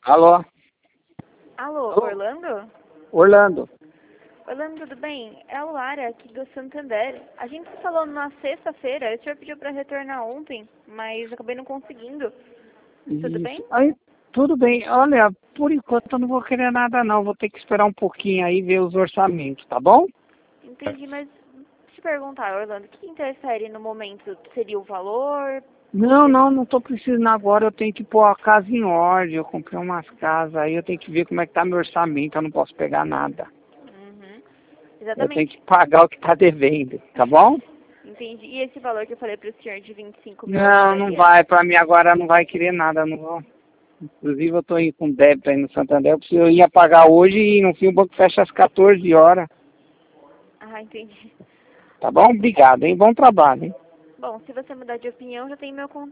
Alô? Alô, Alô? Orlando? Orlando. Orlando, tudo bem? É o Lara aqui do Santander. A gente se falou na sexta-feira, o senhor pediu para retornar ontem, mas acabei não conseguindo. Tudo bem? Isso. Aí, tudo bem. Olha, por enquanto eu não vou querer nada não. Vou ter que esperar um pouquinho aí ver os orçamentos, tá bom? Entendi, mas deixa eu perguntar, Orlando, o que interessaria no momento? Seria o valor? Não tô precisando agora. Eu tenho que pôr a casa em ordem. Eu comprei umas casas aí. Eu tenho que ver como é que tá meu orçamento. Eu não posso pegar nada. Uhum. Eu tenho Exatamente. que pagar o que tá devendo, tá bom? Entendi. E esse valor que eu falei para o senhor de 25 mil Não ajudaria? vai. Pra mim agora não vai querer nada. Não vou. Inclusive eu tô indo com débito aí no Santander. Eu ia pagar hoje e no fim o banco fecha às 14 horas. Ah, entendi. Tá bom? Obrigado, hein? Bom trabalho, hein? Bom, se você mudar de opinião, já tem meu contato.